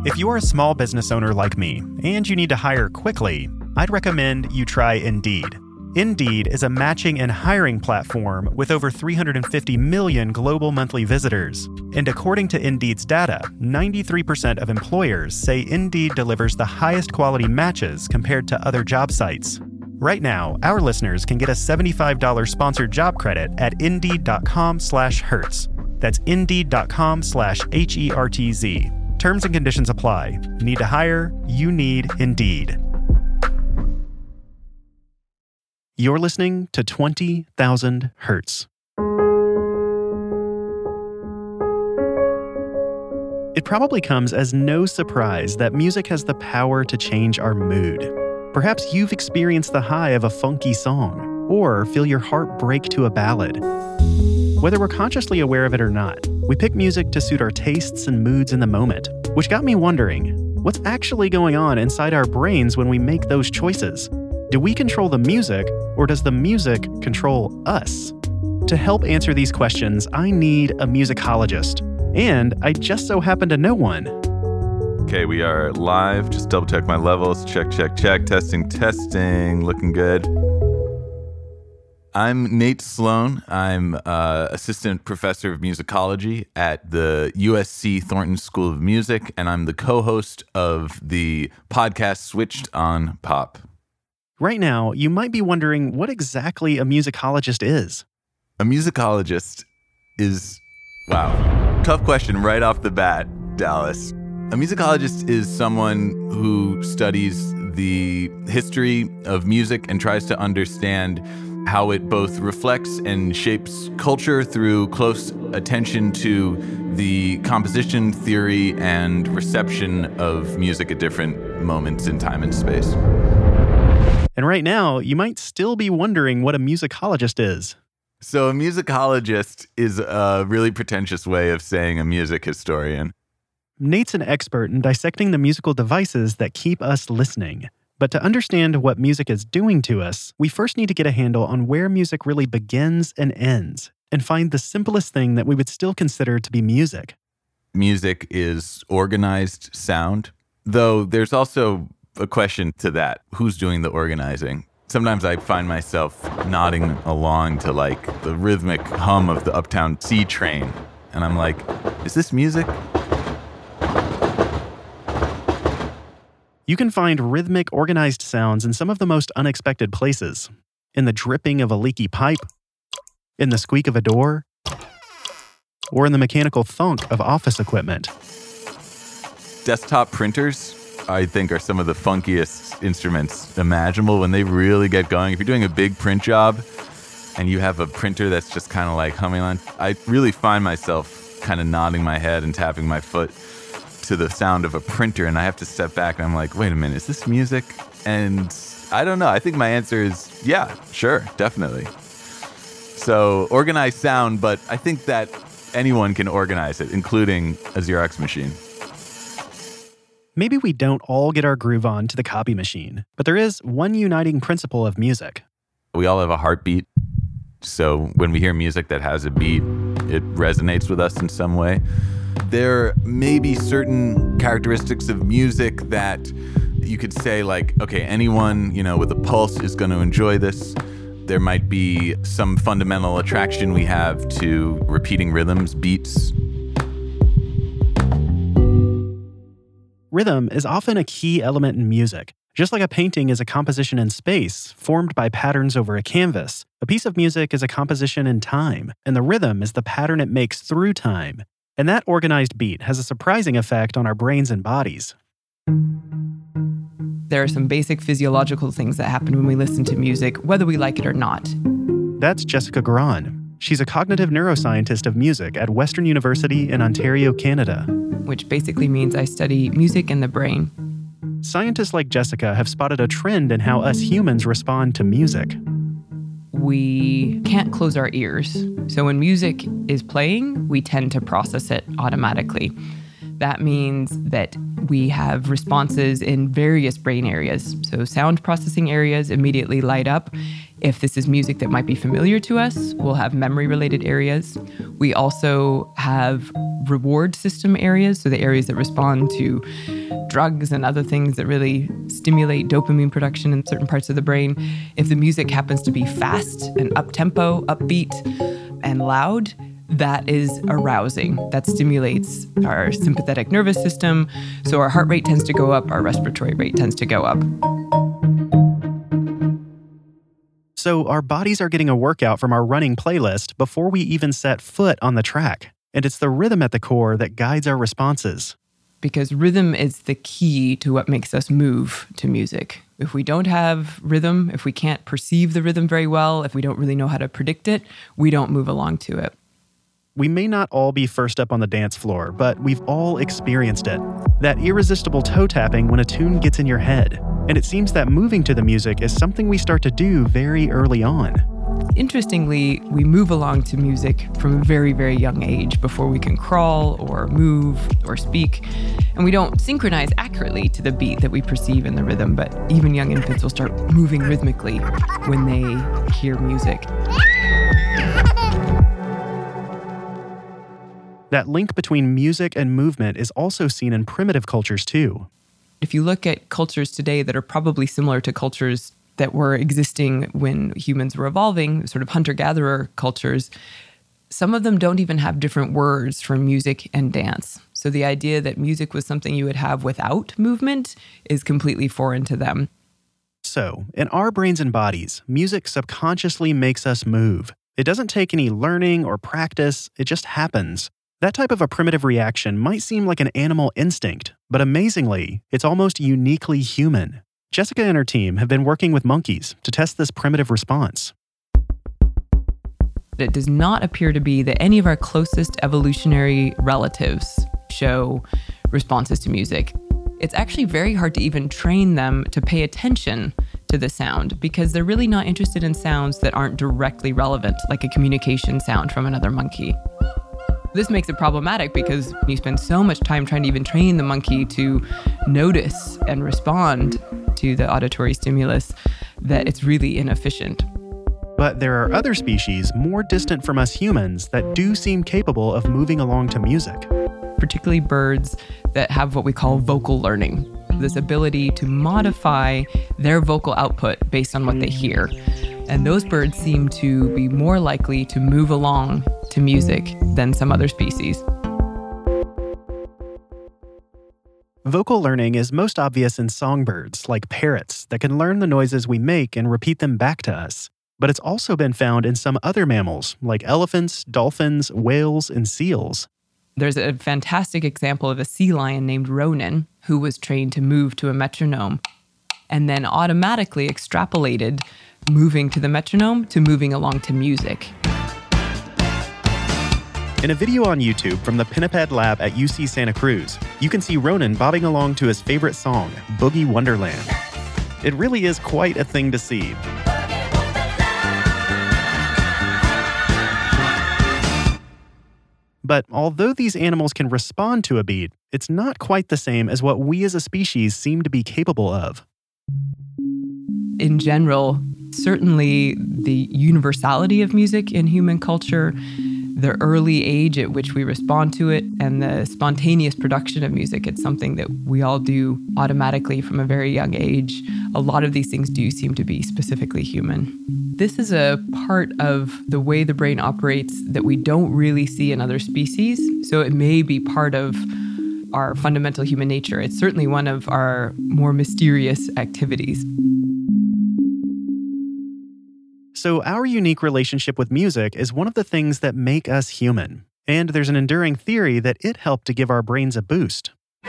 If you're a small business owner like me and you need to hire quickly, I'd recommend you try Indeed. Indeed is a matching and hiring platform with over 350 million global monthly visitors. And according to Indeed's data, 93% of employers say Indeed delivers the highest quality matches compared to other job sites. Right now, our listeners can get a $75 sponsored job credit at Indeed.com/Hertz. That's Indeed.com/HERTZ. Terms and conditions apply. Need to hire? You need Indeed. You're listening to 20,000 Hertz. It probably comes as no surprise that music has the power to change our mood. Perhaps you've experienced the high of a funky song, or feel your heart break to a ballad. Whether we're consciously aware of it or not, we pick music to suit our tastes and moods in the moment, which got me wondering, what's actually going on inside our brains when we make those choices? Do we control the music, or does the music control us? To help answer these questions, I need a musicologist, and I just so happen to know one. Okay, we are live. Just double check my levels. Check. Testing. Looking good. I'm Nate Sloan. I'm assistant professor of musicology at the USC Thornton School of Music, and I'm the co-host of the podcast Switched on Pop. Right now, you might be wondering what exactly a musicologist is. A musicologist is, wow, tough question right off the bat, Dallas. A musicologist is someone who studies the history of music and tries to understand how it both reflects and shapes culture through close attention to the composition, theory, and reception of music at different moments in time and space. And right now, you might still be wondering what a musicologist is. So a musicologist is a really pretentious way of saying a music historian. Nate's an expert in dissecting the musical devices that keep us listening. But to understand what music is doing to us, we first need to get a handle on where music really begins and ends, and find the simplest thing that we would still consider to be music. Music is organized sound, though there's also a question to that. Who's doing the organizing? Sometimes I find myself nodding along to like the rhythmic hum of the Uptown C train. And I'm like, is this music? You can find rhythmic, organized sounds in some of the most unexpected places. In the dripping of a leaky pipe, in the squeak of a door, or in the mechanical thunk of office equipment. Desktop printers, I think, are some of the funkiest instruments imaginable when they really get going. If you're doing a big print job and you have a printer that's just kind of like humming on, I really find myself kind of nodding my head and tapping my foot to the sound of a printer, and I have to step back and I'm like, wait a minute, is this music? And I don't know. I think my answer is yeah, sure, definitely. So organized sound, but I think that anyone can organize it, including a Xerox machine. Maybe we don't all get our groove on to the copy machine, but there is one uniting principle of music. We all have a heartbeat. So when we hear music that has a beat, it resonates with us in some way. There may be certain characteristics of music that you could say like, okay, anyone, with a pulse is going to enjoy this. There might be some fundamental attraction we have to repeating rhythms, beats. Rhythm is often a key element in music. Just like a painting is a composition in space, formed by patterns over a canvas, a piece of music is a composition in time, and the rhythm is the pattern it makes through time. And that organized beat has a surprising effect on our brains and bodies. There are some basic physiological things that happen when we listen to music, whether we like it or not. That's Jessica Grahn. She's a cognitive neuroscientist of music at Western University in Ontario, Canada. Which basically means I study music and the brain. Scientists like Jessica have spotted a trend in how us humans respond to music. We can't close our ears. So when music is playing, we tend to process it automatically. That means that we have responses in various brain areas. So sound processing areas immediately light up. If this is music that might be familiar to us, we'll have memory-related areas. We also have reward system areas, so the areas that respond to drugs and other things that really stimulate dopamine production in certain parts of the brain. If the music happens to be fast and up-tempo, upbeat, and loud, that is arousing. That stimulates our sympathetic nervous system. So our heart rate tends to go up, our respiratory rate tends to go up. So our bodies are getting a workout from our running playlist before we even set foot on the track. And it's the rhythm at the core that guides our responses. Because rhythm is the key to what makes us move to music. If we don't have rhythm, if we can't perceive the rhythm very well, if we don't really know how to predict it, we don't move along to it. We may not all be first up on the dance floor, but we've all experienced it. That irresistible toe tapping when a tune gets in your head. And it seems that moving to the music is something we start to do very early on. Interestingly, we move along to music from a very, very young age before we can crawl or move or speak. And we don't synchronize accurately to the beat that we perceive in the rhythm, but even young infants will start moving rhythmically when they hear music. That link between music and movement is also seen in primitive cultures too. If you look at cultures today that are probably similar to cultures that were existing when humans were evolving, sort of hunter-gatherer cultures, some of them don't even have different words for music and dance. So the idea that music was something you would have without movement is completely foreign to them. So, in our brains and bodies, music subconsciously makes us move. It doesn't take any learning or practice, it just happens. That type of a primitive reaction might seem like an animal instinct, but amazingly, it's almost uniquely human. Jessica and her team have been working with monkeys to test this primitive response. It does not appear to be that any of our closest evolutionary relatives show responses to music. It's actually very hard to even train them to pay attention to the sound because they're really not interested in sounds that aren't directly relevant, like a communication sound from another monkey. This makes it problematic because you spend so much time trying to even train the monkey to notice and respond to the auditory stimulus that it's really inefficient. But there are other species more distant from us humans that do seem capable of moving along to music. Particularly birds that have what we call vocal learning, this ability to modify their vocal output based on what they hear. And those birds seem to be more likely to move along to music than some other species. Vocal learning is most obvious in songbirds, like parrots, that can learn the noises we make and repeat them back to us. But it's also been found in some other mammals, like elephants, dolphins, whales, and seals. There's a fantastic example of a sea lion named Ronan, who was trained to move to a metronome, and then automatically extrapolated moving to the metronome to moving along to music. In a video on YouTube from the Pinniped Lab at UC Santa Cruz, you can see Ronan bobbing along to his favorite song, Boogie Wonderland. It really is quite a thing to see. But although these animals can respond to a beat, it's not quite the same as what we as a species seem to be capable of. In general, certainly the universality of music in human culture, the early age at which we respond to it, and the spontaneous production of music, it's something that we all do automatically from a very young age. A lot of these things do seem to be specifically human. This is a part of the way the brain operates that we don't really see in other species, so it may be part of our fundamental human nature. It's certainly one of our more mysterious activities. So our unique relationship with music is one of the things that make us human. And there's an enduring theory that it helped to give our brains a boost.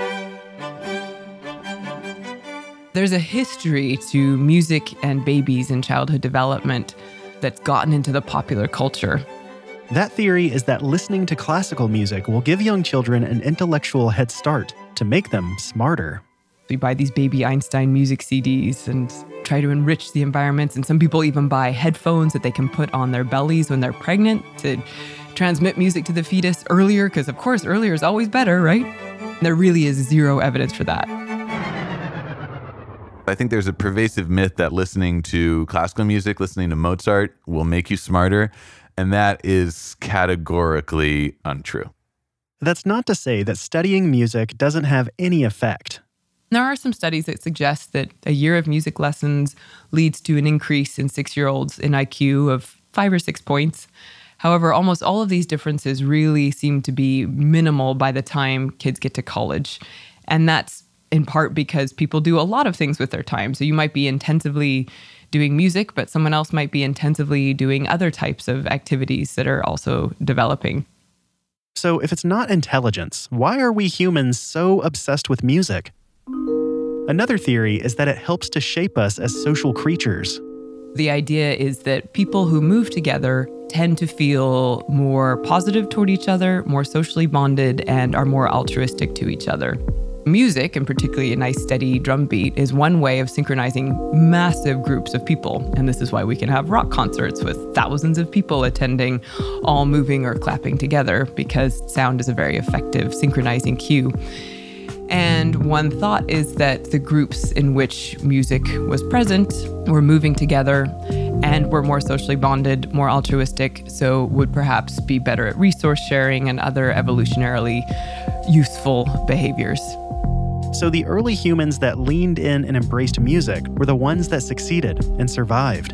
There's a history to music and babies in childhood development that's gotten into the popular culture. That theory is that listening to classical music will give young children an intellectual head start to make them smarter. We buy these Baby Einstein music CDs and try to enrich the environments. And some people even buy headphones that they can put on their bellies when they're pregnant to transmit music to the fetus earlier, because of course earlier is always better, right? There really is zero evidence for that. I think there's a pervasive myth that listening to classical music, listening to Mozart will make you smarter, and that is categorically untrue. That's not to say that studying music doesn't have any effect. There are some studies that suggest that a year of music lessons leads to an increase in 6-year-olds in IQ of 5 or 6 points. However, almost all of these differences really seem to be minimal by the time kids get to college. And that's in part because people do a lot of things with their time. So you might be intensively doing music, but someone else might be intensively doing other types of activities that are also developing. So if it's not intelligence, why are we humans so obsessed with music? Another theory is that it helps to shape us as social creatures. The idea is that people who move together tend to feel more positive toward each other, more socially bonded, and are more altruistic to each other. Music, and particularly a nice steady drum beat, is one way of synchronizing massive groups of people. And this is why we can have rock concerts with thousands of people attending, all moving or clapping together, because sound is a very effective synchronizing cue. And one thought is that the groups in which music was present were moving together and were more socially bonded, more altruistic, so would perhaps be better at resource sharing and other evolutionarily useful behaviors. So the early humans that leaned in and embraced music were the ones that succeeded and survived.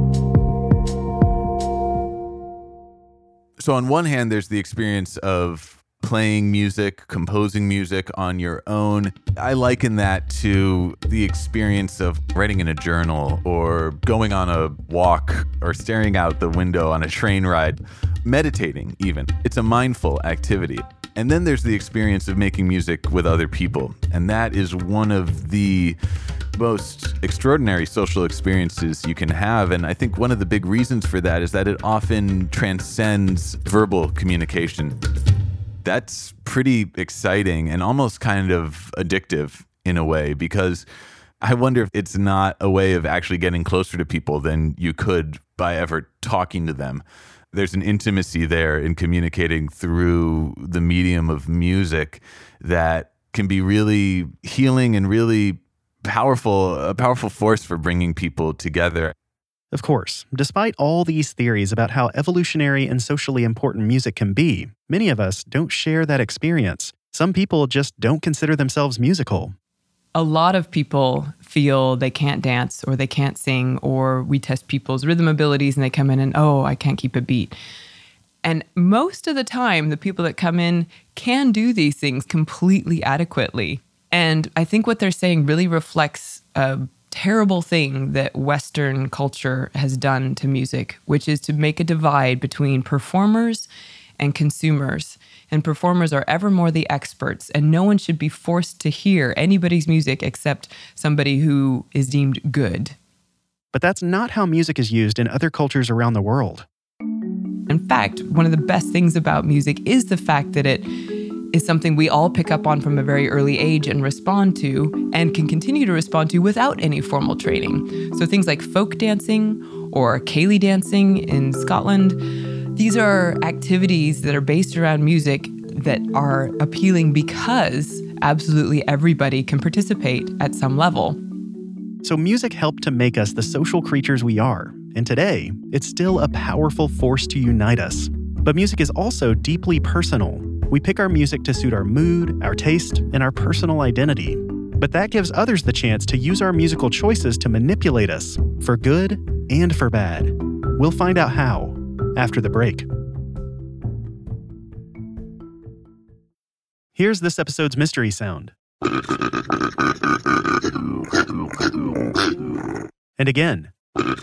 So on one hand, there's the experience of playing music, composing music on your own. I liken that to the experience of writing in a journal or going on a walk or staring out the window on a train ride, meditating even. It's a mindful activity. And then there's the experience of making music with other people. And that is one of the most extraordinary social experiences you can have. And I think one of the big reasons for that is that it often transcends verbal communication. That's pretty exciting and almost kind of addictive in a way, because I wonder if it's not a way of actually getting closer to people than you could by ever talking to them. There's an intimacy there in communicating through the medium of music that can be really healing and really powerful, a powerful force for bringing people together. Of course, despite all these theories about how evolutionary and socially important music can be, many of us don't share that experience. Some people just don't consider themselves musical. A lot of people feel they can't dance or they can't sing, or we test people's rhythm abilities and they come in and, oh, I can't keep a beat. And most of the time, the people that come in can do these things completely adequately. And I think what they're saying really reflects a terrible thing that Western culture has done to music, which is to make a divide between performers and consumers. And performers are ever more the experts, and no one should be forced to hear anybody's music except somebody who is deemed good. But that's not how music is used in other cultures around the world. In fact, one of the best things about music is the fact that it is something we all pick up on from a very early age and respond to, and can continue to respond to without any formal training. So things like folk dancing or ceilidh dancing in Scotland, these are activities that are based around music that are appealing because absolutely everybody can participate at some level. So music helped to make us the social creatures we are, and today, it's still a powerful force to unite us. But music is also deeply personal. We pick our music to suit our mood, our taste, and our personal identity. But that gives others the chance to use our musical choices to manipulate us, for good and for bad. We'll find out how, after the break. Here's this episode's mystery sound. And again.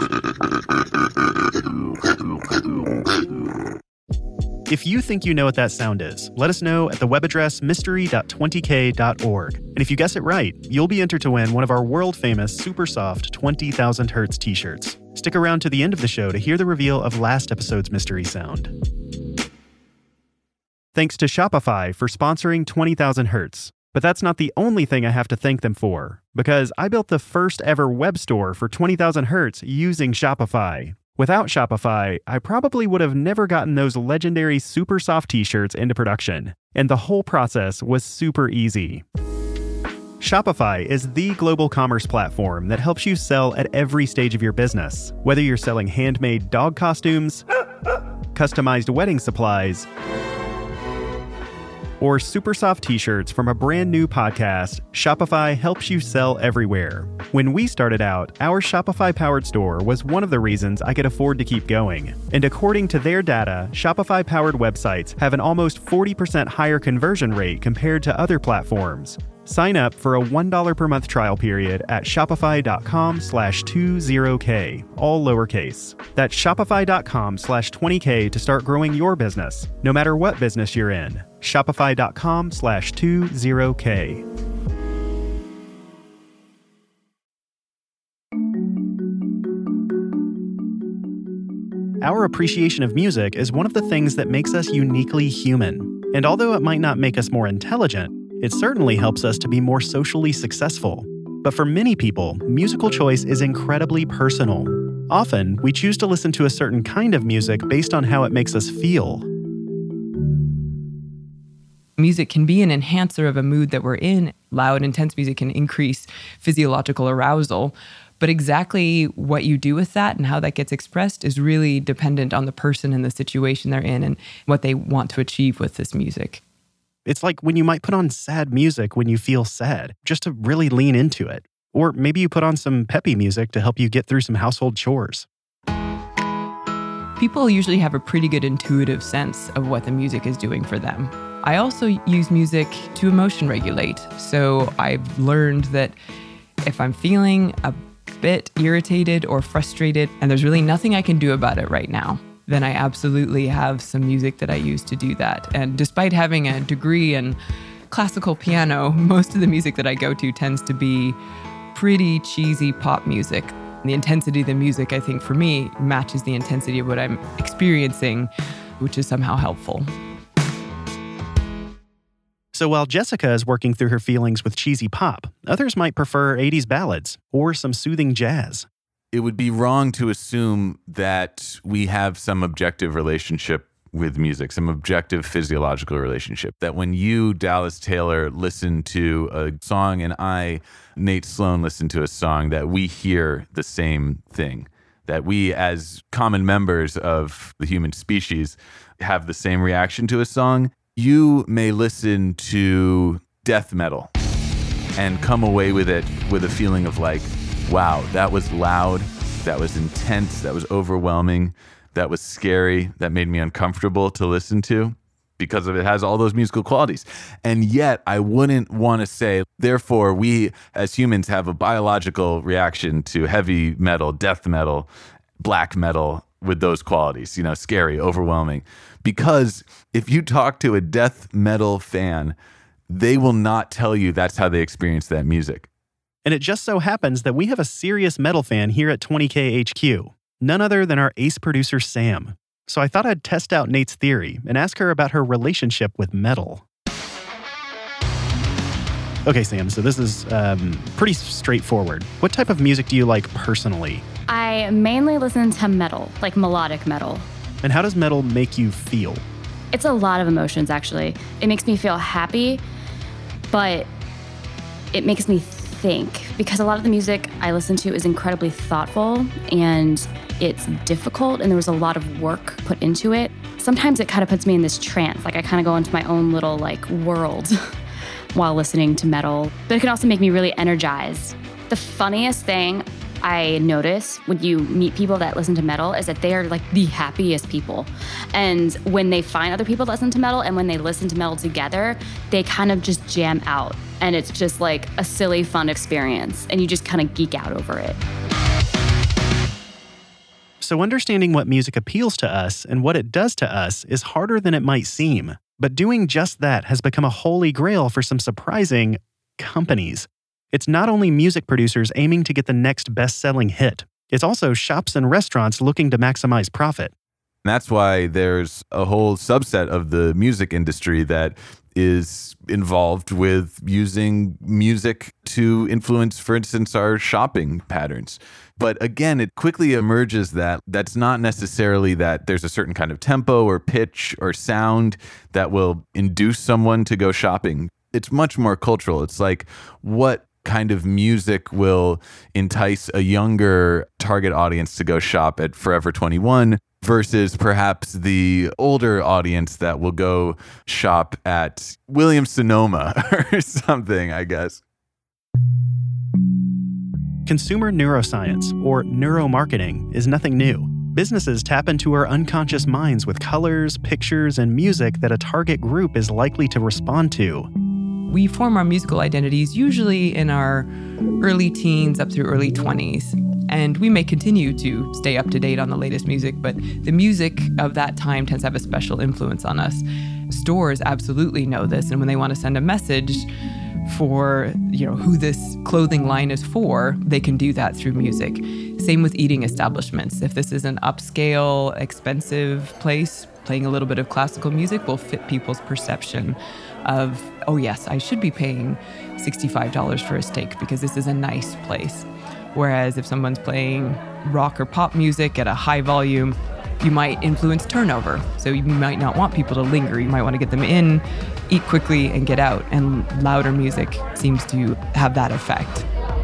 If you think you know what that sound is, let us know at the web address mystery.20k.org. And if you guess it right, you'll be entered to win one of our world-famous super soft 20,000 Hertz t-shirts. Stick around to the end of the show to hear the reveal of last episode's mystery sound. Thanks to Shopify for sponsoring 20,000 Hertz. But that's not the only thing I have to thank them for, because I built the first ever web store for 20,000 Hertz using Shopify. Without Shopify, I probably would have never gotten those legendary super soft t-shirts into production, and the whole process was super easy. Shopify is the global commerce platform that helps you sell at every stage of your business. Whether you're selling handmade dog costumes, customized wedding supplies, or super soft t-shirts from a brand new podcast, Shopify helps you sell everywhere. When we started out, our Shopify-powered store was one of the reasons I could afford to keep going. And according to their data, Shopify-powered websites have an almost 40% higher conversion rate compared to other platforms. Sign up for a $1 per month trial period at shopify.com/20k, all lowercase. That's shopify.com/20k to start growing your business, no matter what business you're in. Shopify.com/20k. Our appreciation of music is one of the things that makes us uniquely human. And although it might not make us more intelligent, it certainly helps us to be more socially successful. But for many people, musical choice is incredibly personal. Often, we choose to listen to a certain kind of music based on how it makes us feel. Music can be an enhancer of a mood that we're in. Loud, intense music can increase physiological arousal. But exactly what you do with that and how that gets expressed is really dependent on the person and the situation they're in and what they want to achieve with this music. It's like when you might put on sad music when you feel sad, just to really lean into it. Or maybe you put on some peppy music to help you get through some household chores. People usually have a pretty good intuitive sense of what the music is doing for them. I also use music to emotion regulate. So I've learned that if I'm feeling a bit irritated or frustrated and there's really nothing I can do about it right now, then I absolutely have some music that I use to do that. And despite having a degree in classical piano, most of the music that I go to tends to be pretty cheesy pop music. The intensity of the music, I think, for me, matches the intensity of what I'm experiencing, which is somehow helpful. So while Jessica is working through her feelings with cheesy pop, others might prefer 80s ballads or some soothing jazz. It would be wrong to assume that we have some objective relationship with music, some objective physiological relationship. That when you, Dallas Taylor, listen to a song and I, Nate Sloan, listen to a song, that we hear the same thing. That we, as common members of the human species, have the same reaction to a song. You may listen to death metal and come away with it with a feeling of like, wow, that was loud, that was intense, that was overwhelming, that was scary, that made me uncomfortable to listen to because it has all those musical qualities. And yet I wouldn't want to say, therefore, we as humans have a biological reaction to heavy metal, death metal, black metal with those qualities, scary, overwhelming. Because if you talk to a death metal fan, they will not tell you that's how they experience that music. And it just so happens that we have a serious metal fan here at 20K HQ, none other than our ace producer, Sam. So I thought I'd test out Nate's theory and ask her about her relationship with metal. Okay, Sam, so this is pretty straightforward. What type of music do you like personally? I mainly listen to metal, like melodic metal. And how does metal make you feel? It's a lot of emotions, actually. It makes me feel happy, but it makes me think, because a lot of the music I listen to is incredibly thoughtful and it's difficult and there was a lot of work put into it. Sometimes it kind of puts me in this trance, like I kind of go into my own little world while listening to metal, but it can also make me really energized. The funniest thing I notice when you meet people that listen to metal is that they are the happiest people. And when they find other people that listen to metal and when they listen to metal together, they kind of just jam out. And it's just a silly, fun experience. And you just kind of geek out over it. So understanding what music appeals to us and what it does to us is harder than it might seem. But doing just that has become a holy grail for some surprising companies. It's not only music producers aiming to get the next best-selling hit. It's also shops and restaurants looking to maximize profit. That's why there's a whole subset of the music industry that is involved with using music to influence, for instance, our shopping patterns. But again, it quickly emerges that that's not necessarily that there's a certain kind of tempo or pitch or sound that will induce someone to go shopping. It's much more cultural. It's like, what kind of music will entice a younger target audience to go shop at Forever 21 versus perhaps the older audience that will go shop at Williams-Sonoma or something, I guess. Consumer neuroscience, or neuromarketing, is nothing new. Businesses tap into our unconscious minds with colors, pictures, and music that a target group is likely to respond to. We form our musical identities usually in our early teens up through early 20s. And we may continue to stay up to date on the latest music, but the music of that time tends to have a special influence on us. Stores absolutely know this, and when they want to send a message for, who this clothing line is for, they can do that through music. Same with eating establishments. If this is an upscale, expensive place, playing a little bit of classical music will fit people's perception of, oh yes, I should be paying $65 for a steak because this is a nice place. Whereas if someone's playing rock or pop music at a high volume, you might influence turnover. So you might not want people to linger. You might want to get them in, eat quickly, and get out. And louder music seems to have that effect.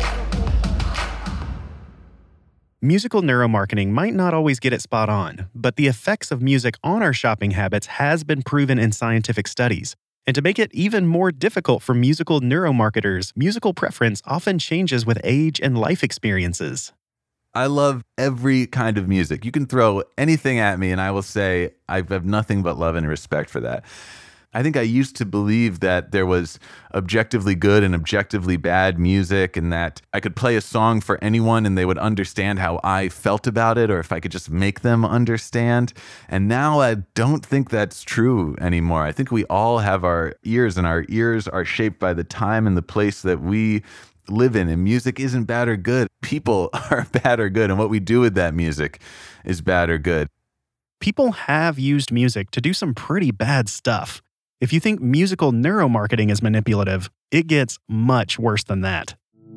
Musical neuromarketing might not always get it spot on, but the effects of music on our shopping habits has been proven in scientific studies. And to make it even more difficult for musical neuromarketers, musical preference often changes with age and life experiences. I love every kind of music. You can throw anything at me and I will say I have nothing but love and respect for that. I think I used to believe that there was objectively good and objectively bad music, and that I could play a song for anyone and they would understand how I felt about it, or if I could just make them understand. And now I don't think that's true anymore. I think we all have our ears, and our ears are shaped by the time and the place that we live in. And music isn't bad or good. People are bad or good, and what we do with that music is bad or good. People have used music to do some pretty bad stuff. If you think musical neuromarketing is manipulative, it gets much worse than that.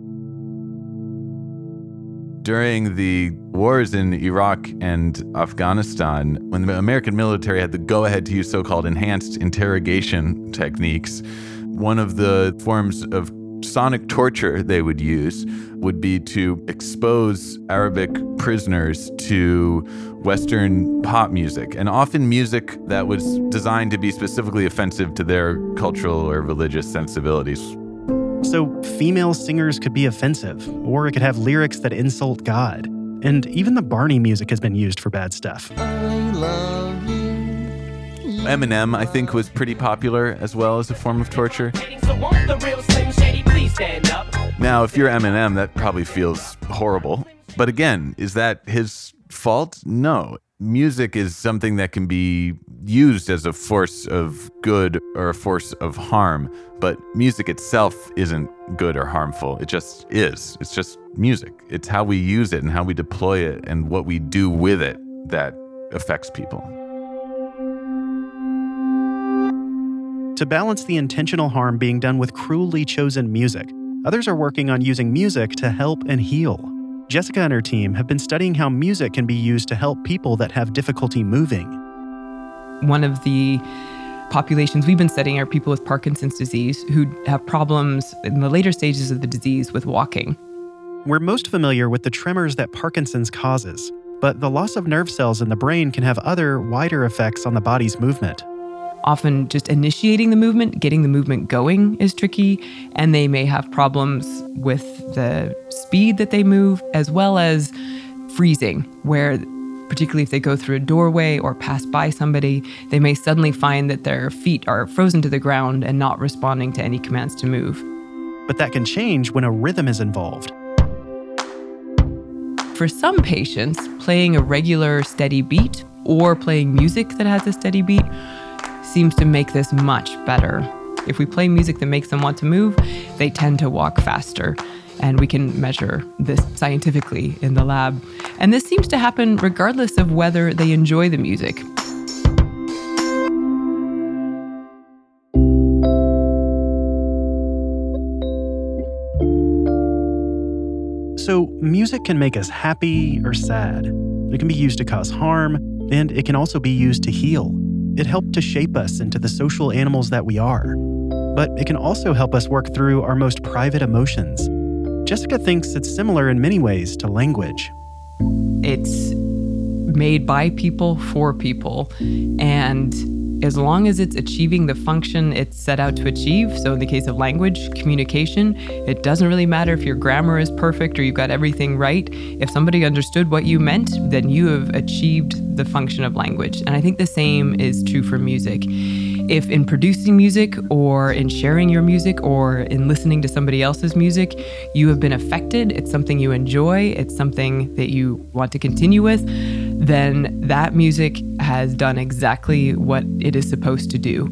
During the wars in Iraq and Afghanistan, when the American military had the go-ahead to use so-called enhanced interrogation techniques, one of the forms of sonic torture they would use would be to expose Arabic prisoners to Western pop music, and often music that was designed to be specifically offensive to their cultural or religious sensibilities. So female singers could be offensive, or it could have lyrics that insult God. And even the Barney music has been used for bad stuff. I love you. Eminem, I think, was pretty popular as well as a form of torture. Now, if you're Eminem, that probably feels horrible. But again, is that his fault? No. Music is something that can be used as a force of good or a force of harm, but music itself isn't good or harmful. It just is. It's just music. It's how we use it and how we deploy it and what we do with it that affects people. To balance the intentional harm being done with cruelly chosen music, others are working on using music to help and heal. Jessica and her team have been studying how music can be used to help people that have difficulty moving. One of the populations we've been studying are people with Parkinson's disease who have problems in the later stages of the disease with walking. We're most familiar with the tremors that Parkinson's causes, but the loss of nerve cells in the brain can have other, wider effects on the body's movement. Often just initiating the movement, getting the movement going is tricky, and they may have problems with the speed that they move, as well as freezing, where particularly if they go through a doorway or pass by somebody, they may suddenly find that their feet are frozen to the ground and not responding to any commands to move. But that can change when a rhythm is involved. For some patients, playing a regular steady beat or playing music that has a steady beat seems to make this much better. If we play music that makes them want to move, they tend to walk faster. And we can measure this scientifically in the lab. And this seems to happen regardless of whether they enjoy the music. So, music can make us happy or sad. It can be used to cause harm, and it can also be used to heal. It helped to shape us into the social animals that we are. but it can also help us work through our most private emotions. Jessica thinks it's similar in many ways to language. It's made by people for people, and as long as it's achieving the function it's set out to achieve, so in the case of language, communication, it doesn't really matter if your grammar is perfect or you've got everything right. If somebody understood what you meant, then you have achieved the function of language. And I think the same is true for music. If in producing music or in sharing your music or in listening to somebody else's music, you have been affected, it's something you enjoy, it's something that you want to continue with, then that music has done exactly what it is supposed to do.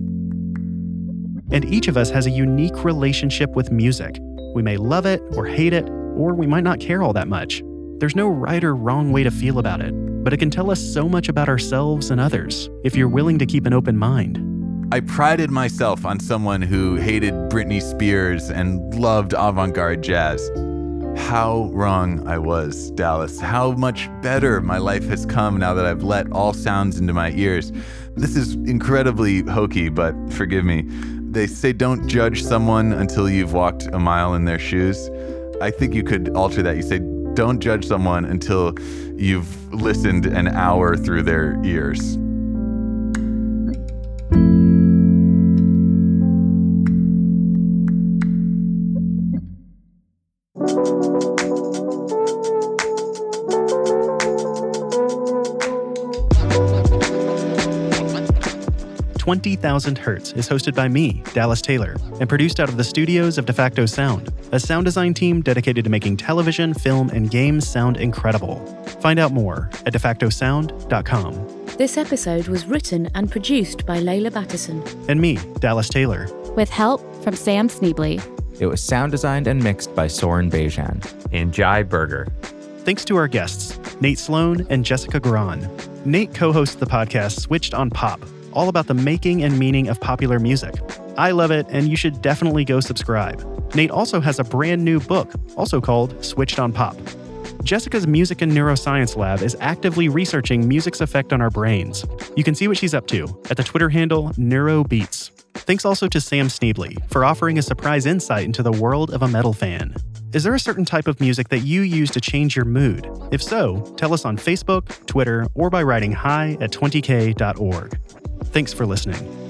And each of us has a unique relationship with music. We may love it or hate it, or we might not care all that much. There's no right or wrong way to feel about it, but it can tell us so much about ourselves and others if you're willing to keep an open mind. I prided myself on someone who hated Britney Spears and loved avant-garde jazz. How wrong I was, Dallas. How much better my life has come now that I've let all sounds into my ears. This is incredibly hokey, but forgive me. They say don't judge someone until you've walked a mile in their shoes. I think you could alter that. You say don't judge someone until you've listened an hour through their ears. "20,000 Hertz" is hosted by me, Dallas Taylor, and produced out of the studios of DeFacto Sound, a sound design team dedicated to making television, film, and games sound incredible. Find out more at defactosound.com. This episode was written and produced by Layla Batterson. And me, Dallas Taylor. With help from Sam Sneebly. It was sound designed and mixed by Soren Bejan. And Jai Berger. Thanks to our guests, Nate Sloan and Jessica Grahn. Nate co-hosts the podcast Switched on Pop, all about the making and meaning of popular music. I love it, and you should definitely go subscribe. Nate also has a brand new book, also called Switched on Pop. Jessica's Music and Neuroscience Lab is actively researching music's effect on our brains. You can see what she's up to at the Twitter handle NeuroBeats. Thanks also to Sam Sneebly for offering a surprise insight into the world of a metal fan. Is there a certain type of music that you use to change your mood? If so, tell us on Facebook, Twitter, or by writing hi@20k.org. Thanks for listening.